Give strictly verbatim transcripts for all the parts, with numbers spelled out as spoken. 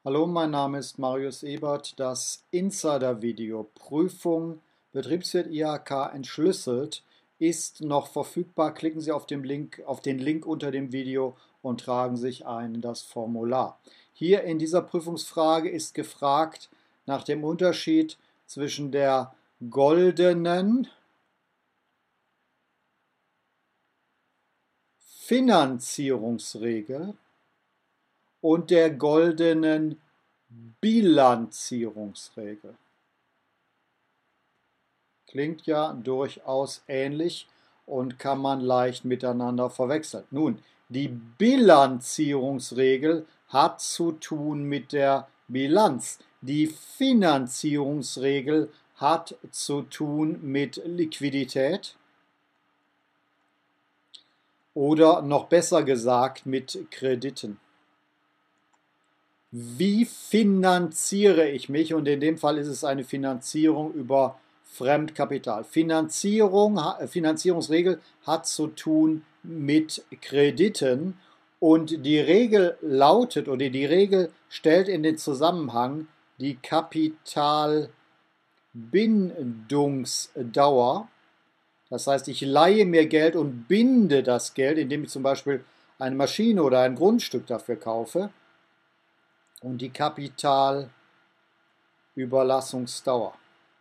Hallo, mein Name ist Marius Ebert. Das Insider-Video Prüfung Betriebswirt I H K entschlüsselt ist noch verfügbar. Klicken Sie auf den Link, auf den Link unter dem Video und tragen sich ein in das Formular. Hier in dieser Prüfungsfrage ist gefragt nach dem Unterschied zwischen der goldenen Finanzierungsregel und der goldenen Bilanzierungsregel. Klingt ja durchaus ähnlich und kann man leicht miteinander verwechseln. Nun, die Bilanzierungsregel hat zu tun mit der Bilanz. Die Finanzierungsregel hat zu tun mit Liquidität oder noch besser gesagt mit Krediten. Wie finanziere ich mich? Und in dem Fall ist es eine Finanzierung über Fremdkapital. Finanzierung, Finanzierungsregel hat zu tun mit Krediten und die Regel lautet oder die Regel stellt in den Zusammenhang die Kapitalbindungsdauer. Das heißt, ich leihe mir Geld und binde das Geld, indem ich zum Beispiel eine Maschine oder ein Grundstück dafür kaufe. Und die Kapitalüberlassungsdauer.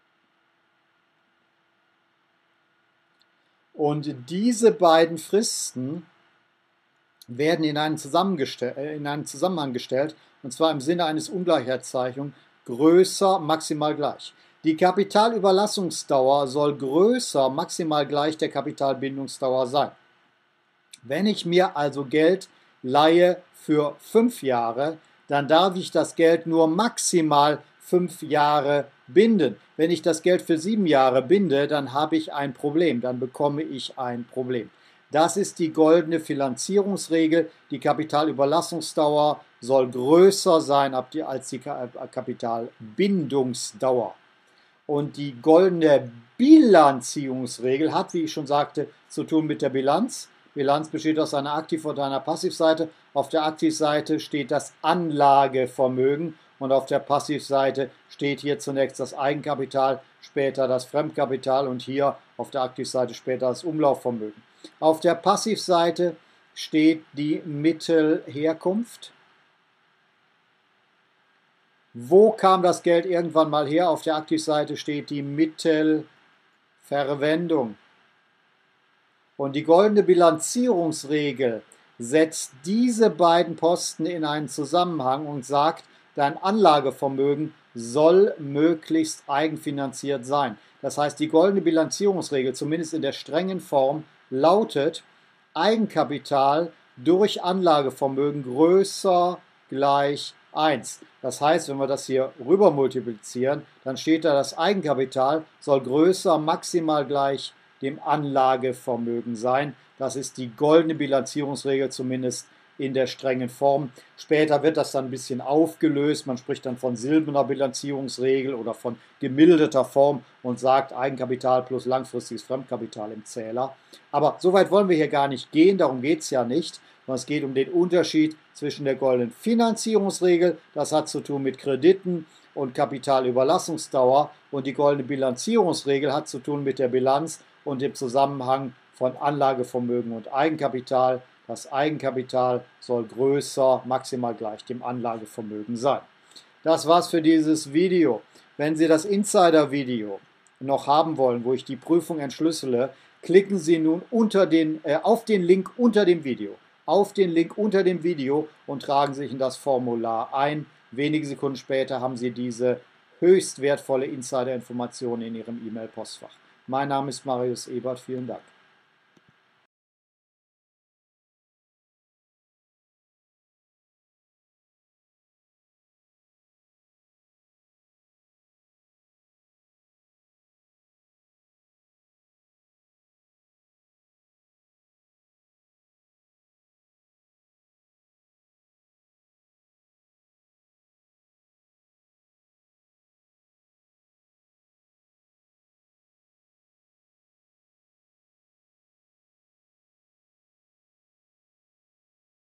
Und diese beiden Fristen werden in einen, in einen Zusammenhang gestellt, und zwar im Sinne eines Ungleichheitszeichnung größer, maximal gleich. Die Kapitalüberlassungsdauer soll größer, maximal gleich der Kapitalbindungsdauer sein. Wenn ich mir also Geld leihe für fünf Jahre, dann darf ich das Geld nur maximal fünf Jahre binden. Wenn ich das Geld für sieben Jahre binde, dann habe ich ein Problem, dann bekomme ich ein Problem. Das ist die goldene Finanzierungsregel. Die Kapitalüberlassungsdauer soll größer sein als die Kapitalbindungsdauer. Und die goldene Bilanzierungsregel hat, wie ich schon sagte, zu tun mit der Bilanz. Bilanz besteht aus einer Aktiv- und einer Passivseite. Auf der Aktivseite steht das Anlagevermögen und auf der Passivseite steht hier zunächst das Eigenkapital, später das Fremdkapital und hier auf der Aktivseite später das Umlaufvermögen. Auf der Passivseite steht die Mittelherkunft. Wo kam das Geld irgendwann mal her? Auf der Aktivseite steht die Mittelverwendung. Und die goldene Bilanzierungsregel setzt diese beiden Posten in einen Zusammenhang und sagt, dein Anlagevermögen soll möglichst eigenfinanziert sein. Das heißt, die goldene Bilanzierungsregel, zumindest in der strengen Form, lautet Eigenkapital durch Anlagevermögen größer gleich eins. Das heißt, wenn wir das hier rüber multiplizieren, dann steht da, das Eigenkapital soll größer maximal gleich dem Anlagevermögen sein. Das ist die goldene Bilanzierungsregel, zumindest in der strengen Form. Später wird das dann ein bisschen aufgelöst. Man spricht dann von silberner Bilanzierungsregel oder von gemilderter Form und sagt Eigenkapital plus langfristiges Fremdkapital im Zähler. Aber so weit wollen wir hier gar nicht gehen, darum geht es ja nicht. Sondern es geht um den Unterschied zwischen der goldenen Finanzierungsregel, das hat zu tun mit Krediten und Kapitalüberlassungsdauer, und die goldene Bilanzierungsregel hat zu tun mit der Bilanz und dem Zusammenhang von Anlagevermögen und Eigenkapital. Das Eigenkapital soll größer, maximal gleich dem Anlagevermögen sein. Das war's für dieses Video. Wenn Sie das Insider-Video noch haben wollen, wo ich die Prüfung entschlüssele, klicken Sie nun unter den, äh, auf den Link unter dem Video. Auf den Link unter dem Video und tragen sich in das Formular ein. Wenige Sekunden später haben Sie diese höchst wertvolle Insider-Information in Ihrem E-Mail-Postfach. Mein Name ist Marius Ebert. Vielen Dank.